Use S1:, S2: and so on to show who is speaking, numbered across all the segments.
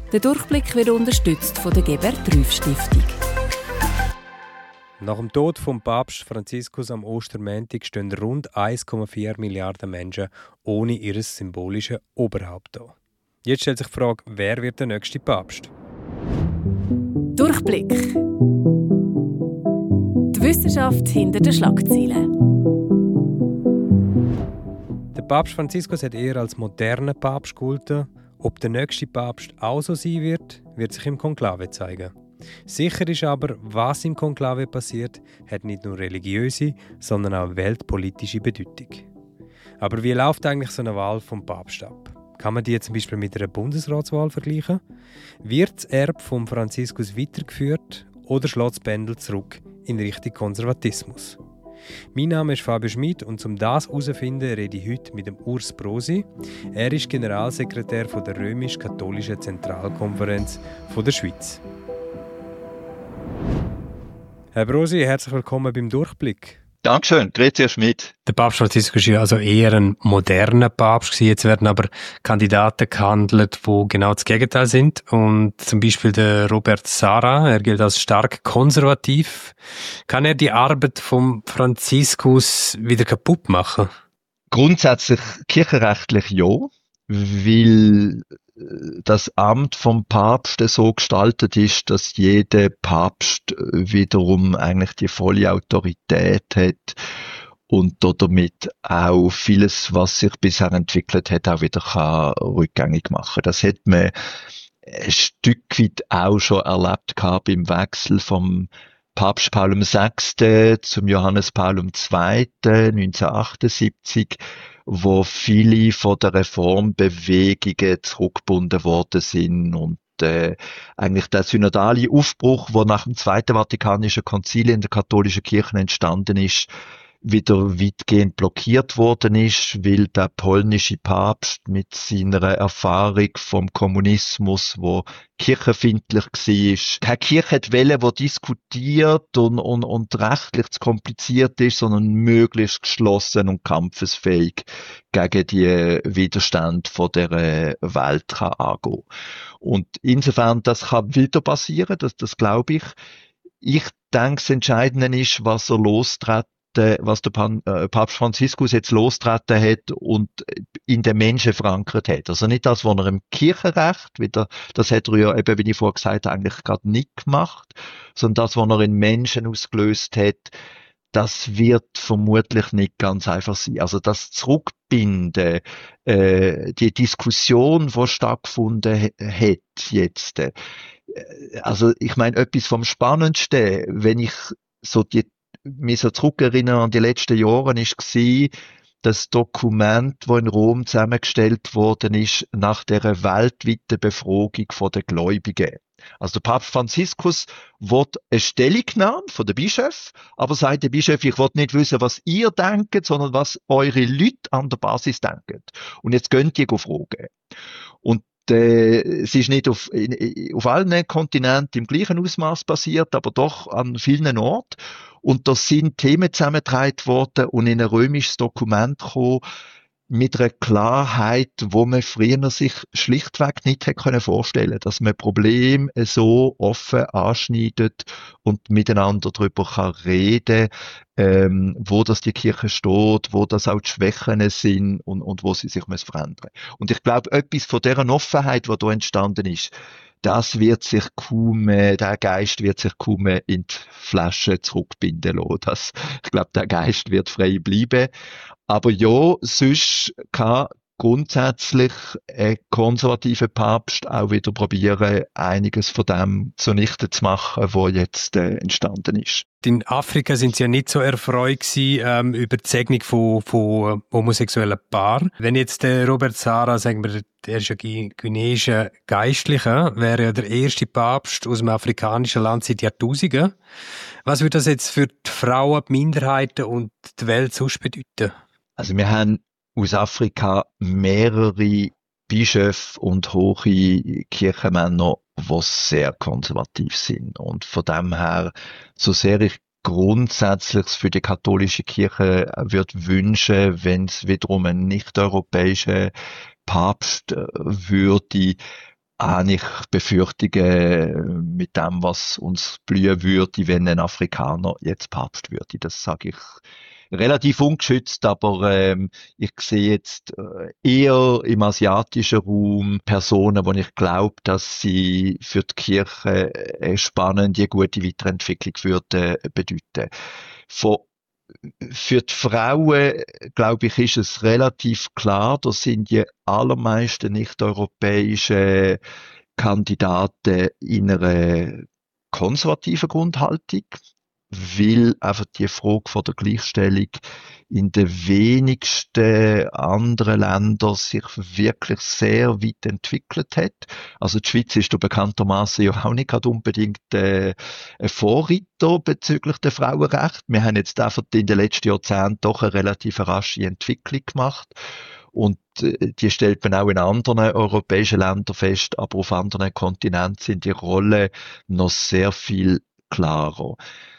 S1: Der Durchblick wird unterstützt von der Gebert Rüff Stiftung.
S2: Nach dem Tod von Papst Franziskus am Ostermontag stehen rund 1,4 Milliarden Menschen ohne ihr symbolisches Oberhaupt da. Jetzt stellt sich die Frage, wer wird der nächste Papst?
S1: Durchblick. Die Wissenschaft hinter den Schlagzeilen.
S2: Der Papst Franziskus hat eher als moderner Papst gegolten. Ob der nächste Papst auch so sein wird, wird sich im Konklave zeigen. Sicher ist aber, was im Konklave passiert, hat nicht nur religiöse, sondern auch weltpolitische Bedeutung. Aber wie läuft eigentlich so eine Wahl vom Papst ab? Kann man die zum Beispiel mit einer Bundesratswahl vergleichen? Wird das Erbe von Franziskus weitergeführt oder schlägt das Pendel zurück in Richtung Konservatismus? Mein Name ist Fabio Schmid und um das herauszufinden, rede ich heute mit dem Urs Brosi. Er ist Generalsekretär der Römisch-Katholischen Zentralkonferenz der Schweiz. Herr Brosi, herzlich willkommen beim Durchblick.
S3: Dankeschön, grüezi Herr Schmid.
S2: Der Papst Franziskus war ja also eher ein moderner Papst. Jetzt werden aber Kandidaten gehandelt, die genau das Gegenteil sind. Und zum Beispiel der Robert Sarra, er gilt als stark konservativ. Kann er die Arbeit von Franziskus wieder kaputt machen?
S3: Grundsätzlich kirchenrechtlich ja, weil das Amt vom Papst so gestaltet ist, dass jeder Papst wiederum eigentlich die volle Autorität hat und damit auch vieles, was sich bisher entwickelt hat, auch wieder rückgängig machen. Das hat man ein Stück weit auch schon erlebt beim Wechsel vom Papst Paul VI. Zum Johannes Paul II. 1978, wo viele von der Reformbewegungen zurückgebunden worden sind und eigentlich der synodale Aufbruch, der nach dem Zweiten Vatikanischen Konzil in der katholischen Kirche entstanden ist, wieder weitgehend blockiert worden ist, weil der polnische Papst mit seiner Erfahrung vom Kommunismus, wo kirchenfeindlich war, keine Kirche hat wollen, die diskutiert und rechtlich zu kompliziert ist, sondern möglichst geschlossen und kampfesfähig gegen die Widerstände von der Welt kann angehen. Und insofern, das kann wieder passieren, das glaube ich. Ich denke, das Entscheidende ist, was der Papst Franziskus jetzt lostreten hat und in den Menschen verankert hat. Also nicht das, was er im Kirchenrecht, das hat er ja eben, wie ich vorher gesagt habe, eigentlich gerade nicht gemacht, sondern das, was er in Menschen ausgelöst hat, das wird vermutlich nicht ganz einfach sein. Also das Zurückbinden, die Diskussion, die stattgefunden hat jetzt, also ich meine, etwas vom Spannendsten, wenn ich mich so zurückerinnere an die letzten Jahre, war das Dokument, das in Rom zusammengestellt worden ist, nach der weltweiten Befragung der Gläubigen. Also der Papst Franziskus will eine Stellungnahme von den Bischöfen, aber sagt der Bischof, ich will nicht wissen, was ihr denkt, sondern was eure Leute an der Basis denken. Und jetzt könnt ihr fragen. Und es ist nicht auf allen Kontinenten im gleichen Ausmaß passiert, aber doch an vielen Orten. Und da sind Themen zusammengetragen worden und in ein römisches Dokument gekommen, mit einer Klarheit, wo man früher sich schlichtweg nicht hätte vorstellen können, dass man Probleme so offen anschneidet und miteinander darüber kann reden, wo das die Kirche steht, wo das auch die Schwächen sind und wo sie sich verändern müssen. Und ich glaube, etwas von dieser Offenheit, die da entstanden ist, der Geist wird sich kaum in die Flasche zurückbinden lassen. Ich glaube, der Geist wird frei bleiben. Aber ja, sonst kann grundsätzlich ein konservativer Papst auch wieder probieren, einiges von dem zunichte zu machen, was jetzt entstanden ist.
S2: In Afrika sind sie ja nicht so erfreut gewesen, über die Segnung von homosexuellen Paaren. Wenn jetzt der Robert Sarra, sagen wir, der ist ja guineischer Geistlicher, wäre ja der erste Papst aus dem afrikanischen Land seit Jahrtausenden. Was würde das jetzt für die Frauen, die Minderheiten und die Welt sonst bedeuten?
S3: Also wir haben aus Afrika mehrere Bischöfe und hohe Kirchenmänner, die sehr konservativ sind. Und von dem her, so sehr ich grundsätzlich für die katholische Kirche würde wünschen, wenn es wiederum einen nicht-europäischen Papst würde, habe ich Befürchtungen mit dem, was uns blühen würde, wenn ein Afrikaner jetzt Papst würde. Das sage ich relativ ungeschützt, aber ich sehe jetzt eher im asiatischen Raum Personen, wo ich glaube, dass sie für die Kirche eine spannende, gute Weiterentwicklung würden bedeuten. Für die Frauen, glaube ich, ist es relativ klar, da sind die allermeisten nicht-europäischen Kandidaten in einer konservativen Grundhaltung, weil einfach die Frage von der Gleichstellung in den wenigsten anderen Ländern sich wirklich sehr weit entwickelt hat. Also die Schweiz ist da bekanntermaßen ja auch nicht gerade unbedingt ein Vorreiter bezüglich der Frauenrechte. Wir haben jetzt einfach in den letzten Jahrzehnten doch eine relativ rasche Entwicklung gemacht. Und die stellt man auch in anderen europäischen Ländern fest, aber auf anderen Kontinenten sind die Rollen noch sehr viel klarer.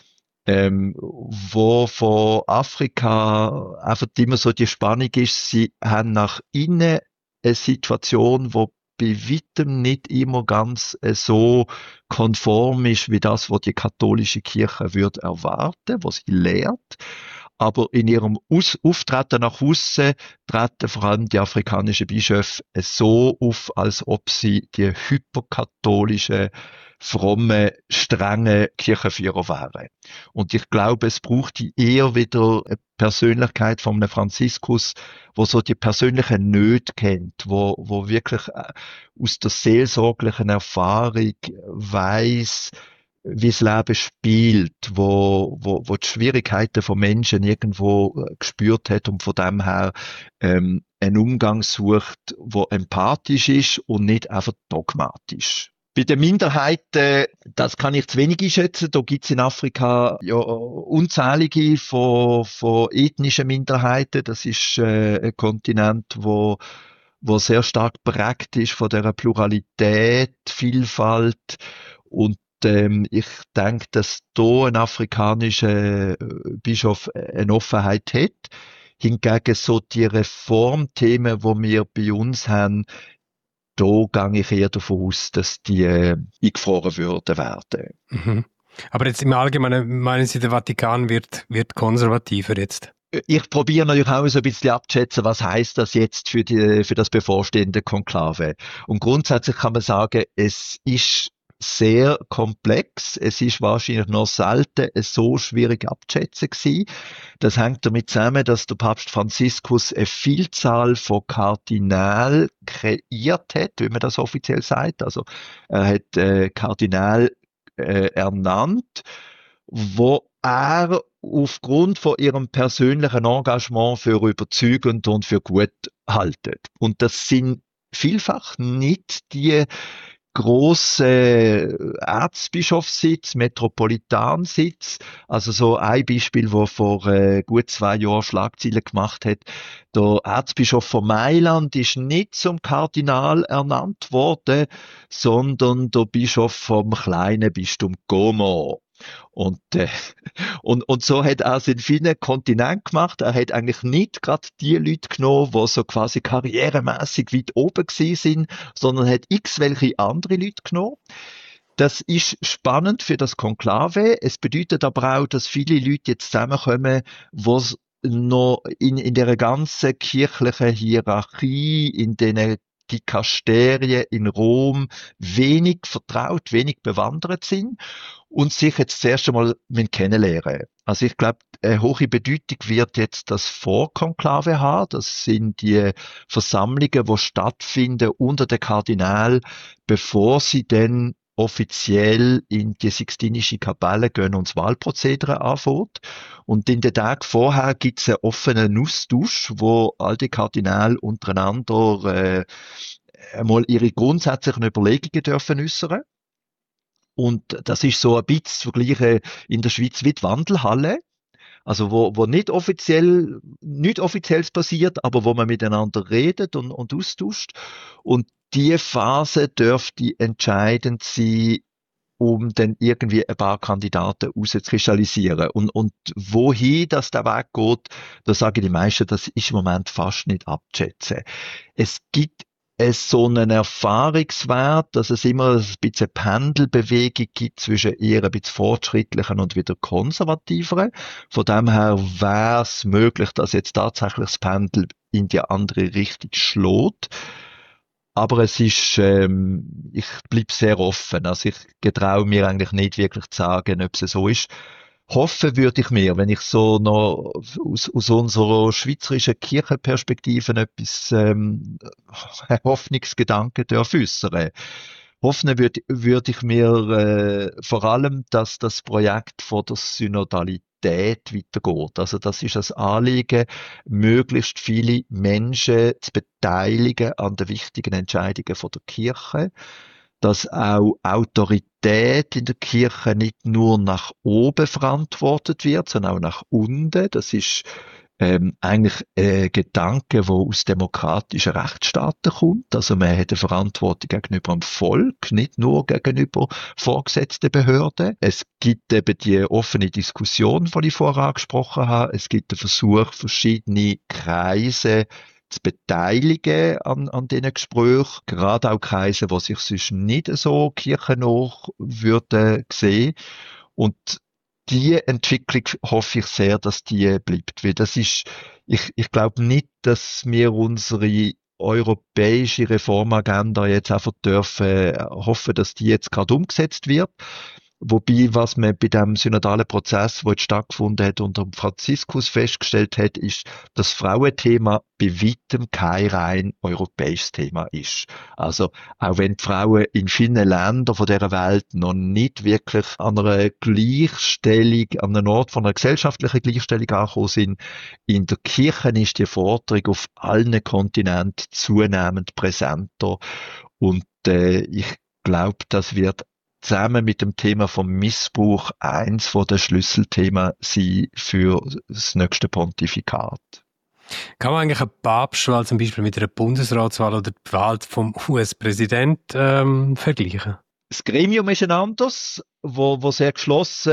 S3: Wo von Afrika einfach immer so die Spannung ist, sie haben nach innen eine Situation, wo bei weitem nicht immer ganz so konform ist, wie das, was die katholische Kirche würde erwarten, was sie lehrt. Aber in ihrem Auftreten nach aussen treten vor allem die afrikanischen Bischöfe so auf, als ob sie die hyperkatholische, fromme, strenge Kirchenführer wären. Und ich glaube, es braucht eher wieder eine Persönlichkeit von einem Franziskus, wo so die persönliche Nöte kennt, wo wirklich aus der seelsorglichen Erfahrung weiss, wie das Leben spielt, wo die Schwierigkeiten von Menschen irgendwo gespürt hat und von dem her einen Umgang sucht, wo empathisch ist und nicht einfach dogmatisch. Bei den Minderheiten, das kann ich zu wenig einschätzen. Da gibt es in Afrika ja unzählige von ethnischen Minderheiten. Das ist ein Kontinent, wo sehr stark prägt ist von der Pluralität, Vielfalt. Und ich denke, dass da ein afrikanischer Bischof eine Offenheit hat. Hingegen so die Reformthemen, die wir bei uns haben, da gehe ich eher davon aus, dass die eingefroren werden.
S2: Mhm. Aber jetzt im Allgemeinen meinen Sie, der Vatikan wird konservativer jetzt?
S3: Ich probiere natürlich auch so ein bisschen abzuschätzen, was heißt das jetzt für das bevorstehende Konklave. Und grundsätzlich kann man sagen, es ist sehr komplex. Es ist wahrscheinlich noch selten so schwierig abzuschätzen gewesen. Das hängt damit zusammen, dass der Papst Franziskus eine Vielzahl von Kardinälen kreiert hat, wie man das offiziell sagt. Also er hat Kardinäle ernannt, wo er aufgrund von ihrem persönlichen Engagement für überzeugend und für gut haltet. Und das sind vielfach nicht die grosse Erzbischofssitz, Metropolitansitz. Also so ein Beispiel, wo vor gut 2 Jahren Schlagzeilen gemacht hat. Der Erzbischof von Mailand ist nicht zum Kardinal ernannt worden, sondern der Bischof vom kleinen Bistum Como. Und so hat er es in vielen Kontinenten gemacht. Er hat eigentlich nicht gerade die Leute genommen, die so quasi karrieremässig weit oben gewesen sind, sondern hat welche andere Leute genommen. Das ist spannend für das Konklave. Es bedeutet aber auch, dass viele Leute jetzt zusammenkommen, die noch in der ganzen kirchlichen Hierarchie, in den Dikasterien in Rom wenig vertraut, wenig bewandert sind und sich jetzt zuerst einmal kennenlernen. Also ich glaube, eine hohe Bedeutung wird jetzt das Vorkonklave haben. Das sind die Versammlungen, die stattfinden unter den Kardinälen, bevor sie dann offiziell in die Sixtinische Kapelle gehen und das Wahlprozedere anfängt. Und in den Tagen vorher gibt es einen offenen Austausch, wo all die Kardinäle untereinander einmal ihre grundsätzlichen Überlegungen dürfen äußern. Und das ist so ein bisschen zu vergleichen in der Schweiz wie die Wandelhalle. Also wo nicht offizielles passiert, aber wo man miteinander redet und austauscht. Und die Phase dürfte entscheidend sein, um dann irgendwie ein paar Kandidaten rauszukristallisieren. Und wohin das der Weg geht, da sagen die meisten, das ist im Moment fast nicht abzuschätzen. Es gibt es so einen Erfahrungswert, dass es immer ein bisschen Pendelbewegung gibt zwischen eher ein bisschen fortschrittlichen und wieder konservativeren. Von dem her wäre es möglich, dass jetzt tatsächlich das Pendel in die andere Richtung schlägt. Aber es ist, ich bleibe sehr offen. Also ich getraue mir eigentlich nicht wirklich zu sagen, ob es so ist. Hoffen würde ich mir, wenn ich so noch aus unserer schweizerischen Kirchenperspektive etwas Hoffnungsgedanken darf äußern. Hoffen würde ich mir vor allem, dass das Projekt von der Synodalität weitergeht. Also das ist das Anliegen, möglichst viele Menschen zu beteiligen an den wichtigen Entscheidungen von der Kirche, dass auch Autorität in der Kirche nicht nur nach oben verantwortet wird, sondern auch nach unten. Das ist eigentlich ein Gedanke, der aus demokratischen Rechtsstaaten kommt. Also man hat eine Verantwortung gegenüber dem Volk, nicht nur gegenüber vorgesetzten Behörden. Es gibt eben die offene Diskussion, die ich vorher angesprochen habe. Es gibt den Versuch, verschiedene Kreise zu beteiligen an diesen Gesprächen, gerade auch Kreise, die sich sonst nicht so kirchennah würden sehen. Und die Entwicklung hoffe ich sehr, dass die bleibt, weil das ist, ich glaube nicht, dass wir unsere europäische Reformagenda jetzt einfach dürfen hoffen, dass die jetzt gerade umgesetzt wird. Wobei, was man bei dem synodalen Prozess, der jetzt stattgefunden hat, unter Franziskus festgestellt hat, ist, dass das Frauenthema bei weitem kein rein europäisches Thema ist. Also, auch wenn die Frauen in vielen Ländern von dieser Welt noch nicht wirklich an einer Gleichstellung, an einem Ort von einer gesellschaftlichen Gleichstellung angekommen sind, in der Kirche ist die Forderung auf allen Kontinenten zunehmend präsenter. Und ich glaube, das wird zusammen mit dem Thema vom Missbrauch eins von den Schlüsselthemen sein für das nächste Pontifikat.
S2: Kann man eigentlich eine Papstwahl zum Beispiel mit einer Bundesratswahl oder die Wahl vom US-Präsident vergleichen?
S3: Das Gremium ist ein anderes, wo sehr geschlossen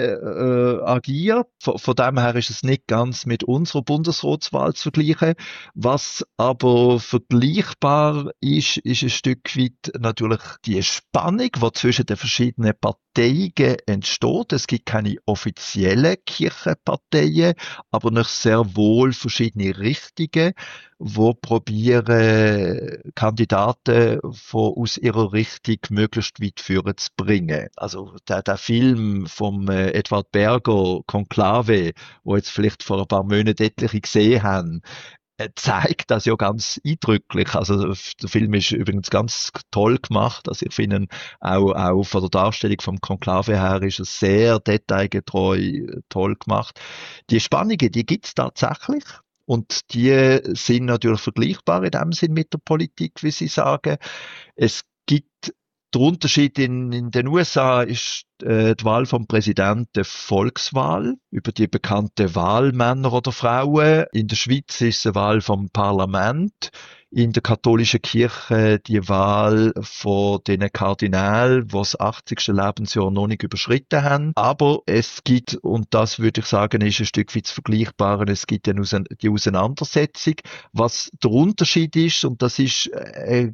S3: agiert. Von dem her ist es nicht ganz mit unserer Bundesratswahl zu vergleichen. Was aber vergleichbar ist ein Stück weit natürlich die Spannung, die zwischen den verschiedenen Parteien entsteht. Es gibt keine offiziellen Kirchenparteien, aber noch sehr wohl verschiedene Richtungen, wo probieren, Kandidaten aus ihrer Richtung möglichst weit führen zu bringen. Also der Film vom Edward Berger, Konklave, wo jetzt vielleicht vor ein paar Monaten etliche gesehen haben, zeigt das ja ganz eindrücklich. Also der Film ist übrigens ganz toll gemacht. Also ich finde auch von der Darstellung vom Konklave her ist es sehr detailgetreu toll gemacht. Die Spannungen, die gibt's tatsächlich. Und die sind natürlich vergleichbar in dem Sinn mit der Politik, wie Sie sagen. Es gibt der Unterschied in den USA ist die Wahl vom Präsidenten Volkswahl über die bekannten Wahlmänner oder Frauen. In der Schweiz ist es eine Wahl vom Parlament. In der katholischen Kirche die Wahl von den Kardinälen, die das 80. Lebensjahr noch nicht überschritten haben. Aber es gibt, und das würde ich sagen, ist ein Stück weit vergleichbar, es gibt die Auseinandersetzung. Was der Unterschied ist, und das ist eine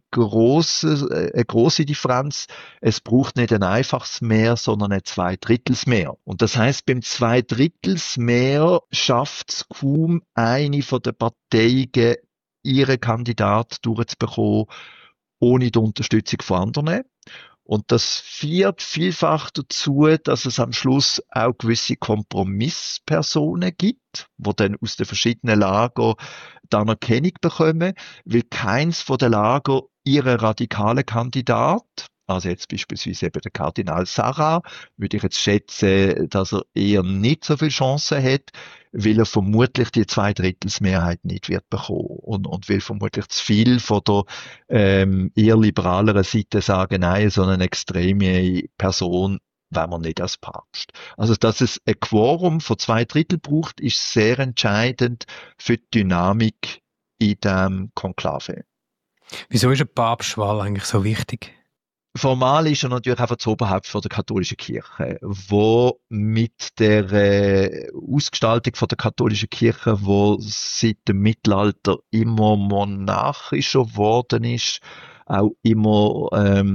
S3: grosse Differenz, es braucht nicht ein einfaches Mehr, sondern ein Zweidrittelsmehr. Und das heisst, beim Zweidrittelsmehr schafft es kaum eine von den Parteien, ihren Kandidat durchzubekommen, ohne die Unterstützung von anderen. Und das führt vielfach dazu, dass es am Schluss auch gewisse Kompromisspersonen gibt, die dann aus den verschiedenen Lagern dann Erkennung bekommen, weil keins von den Lagern ihren radikalen Kandidat, also jetzt beispielsweise eben der Kardinal Sarah, würde ich jetzt schätzen, dass er eher nicht so viel Chancen hat, weil er vermutlich die Zweidrittelsmehrheit nicht wird bekommen und weil vermutlich zu viel von der eher liberaleren Seite sagen, nein, so eine extreme Person wenn man nicht als Papst. Also, dass es ein Quorum von 2/3 braucht, ist sehr entscheidend für die Dynamik in dem Konklave.
S2: Wieso ist eine Papstwahl eigentlich so wichtig?
S3: Formal ist er natürlich einfach das Oberhaupt von der katholischen Kirche, wo mit der Ausgestaltung von der katholischen Kirche, wo seit dem Mittelalter immer monarchischer geworden ist, auch immer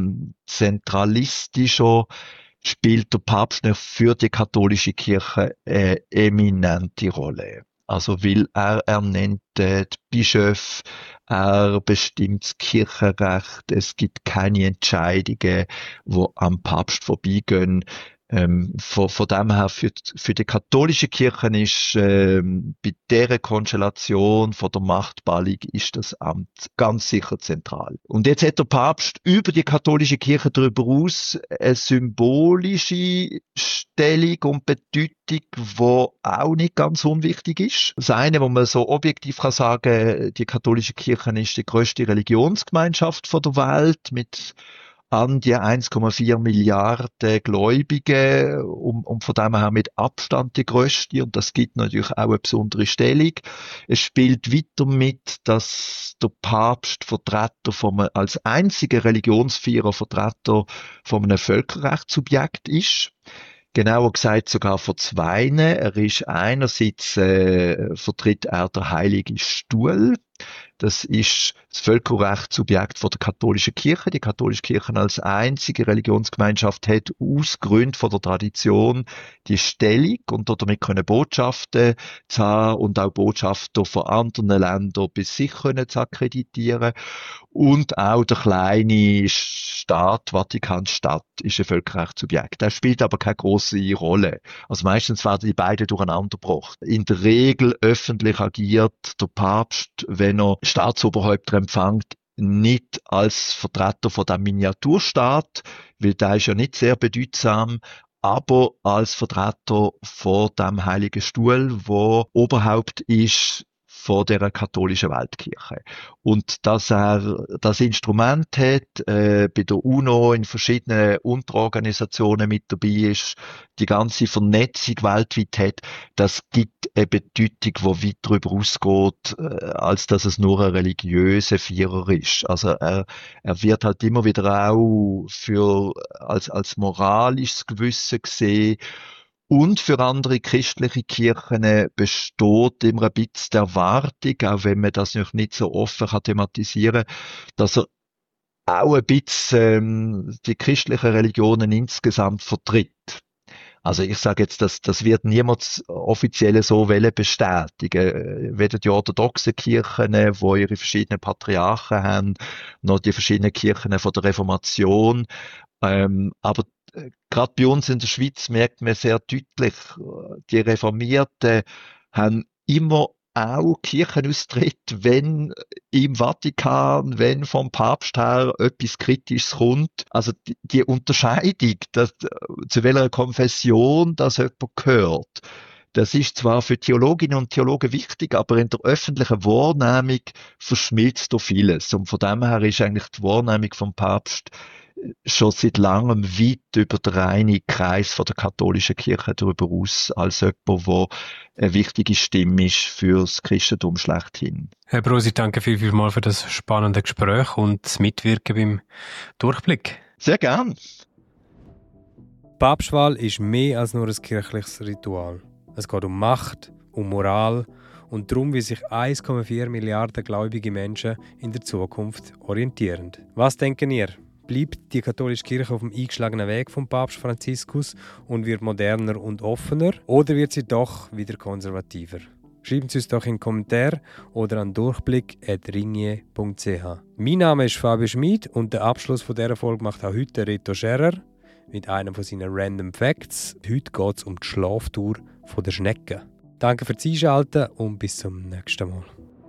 S3: zentralistischer, spielt der Papst für die katholische Kirche eine eminente Rolle. Also, weil er ernennt die Bischöfe, er bestimmt das Kirchenrecht, es gibt keine Entscheidungen, die am Papst vorbeigehen. Von dem her, für die katholische Kirche ist bei dieser Konstellation von der Machtballung ist das Amt ganz sicher zentral. Und jetzt hat der Papst über die katholische Kirche darüber hinaus eine symbolische Stellung und Bedeutung, die auch nicht ganz unwichtig ist. Das eine, wo man so objektiv kann sagen, die katholische Kirche ist die grösste Religionsgemeinschaft der Welt mit an die 1,4 Milliarden Gläubige und von dem her mit Abstand die grösste, und das gibt natürlich auch eine besondere Stellung. Es spielt weiter mit, dass der Papst Vertreter als einziger Religionsführer Vertreter von einem Völkerrechtssubjekt ist. Genauer gesagt sogar von zweien. Er ist einerseits vertritt er der Heilige Stuhl. Das ist das Völkerrechtssubjekt von der katholischen Kirche. Die katholische Kirche als einzige Religionsgemeinschaft hat aus Gründen von der Tradition die Stellung und damit können Botschaften zu haben und auch Botschafter von anderen Ländern bei sich können zu akkreditieren. Und auch der kleine Staat, Vatikanstadt, ist ein Völkerrechtssubjekt. Der spielt aber keine grosse Rolle. Also meistens werden die beiden durcheinander gebracht. In der Regel öffentlich agiert der Papst, wenn er Staatsoberhäupter empfängt, nicht als Vertreter von dem Miniaturstaat, weil der ist ja nicht sehr bedeutsam, aber als Vertreter von dem Heiligen Stuhl, wo Oberhaupt ist von der katholischen Weltkirche. Und dass er das Instrument hat, bei der UNO in verschiedenen Unterorganisationen mit dabei ist, die ganze Vernetzung weltweit hat, das gibt eine Bedeutung, die weit darüber ausgeht, als dass es nur ein religiöser Vierer ist. Also er wird halt immer wieder auch als moralisches Gewissen gesehen. Und für andere christliche Kirchen besteht immer ein bisschen die Erwartung, auch wenn man das noch nicht so offen thematisieren kann, dass er auch ein bisschen die christlichen Religionen insgesamt vertritt. Also ich sage jetzt, das wird niemand offiziell so bestätigen. Weder die orthodoxen Kirchen, wo ihre verschiedenen Patriarchen haben, noch die verschiedenen Kirchen von der Reformation. Aber gerade bei uns in der Schweiz merkt man sehr deutlich, die Reformierten haben immer auch Kirchenaustritt, wenn im Vatikan, wenn vom Papst her etwas Kritisches kommt. Also die Unterscheidung, zu welcher Konfession das jemand gehört, das ist zwar für Theologinnen und Theologen wichtig, aber in der öffentlichen Wahrnehmung verschmilzt da vieles. Und von dem her ist eigentlich die Wahrnehmung vom Papst schon seit langem weit über den reinen Kreis von der katholischen Kirche darüber aus, als jemand, der eine wichtige Stimme ist für das Christentum schlechthin.
S2: Herr Brosi, danke vielmals für das spannende Gespräch und das Mitwirken beim Durchblick.
S3: Sehr gern.
S2: Die Papstwahl ist mehr als nur ein kirchliches Ritual. Es geht um Macht, um Moral und darum, wie sich 1,4 Milliarden gläubige Menschen in der Zukunft orientieren. Was denken ihr? Bleibt die katholische Kirche auf dem eingeschlagenen Weg vom Papst Franziskus und wird moderner und offener? Oder wird sie doch wieder konservativer? Schreiben Sie uns doch in den Kommentaren oder an durchblick@ringier.ch. Mein Name ist Fabio Schmid und den Abschluss von dieser Folge macht auch heute Reto Scherer mit einem von seinen Random Facts. Heute geht es um die Schlaftour der Schnecken. Danke fürs Einschalten und bis zum nächsten Mal.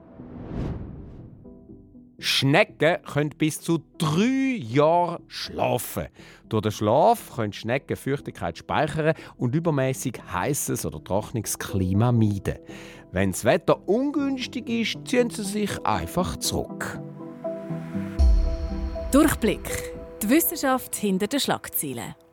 S4: Schnecken können bis zu 3 Jahre schlafen. Durch den Schlaf können Schnecken Feuchtigkeit speichern und übermäßig heißes oder trockenes Klima meiden. Wenn das Wetter ungünstig ist, ziehen sie sich einfach zurück.
S1: Durchblick. Die Wissenschaft hinter den Schlagzeilen.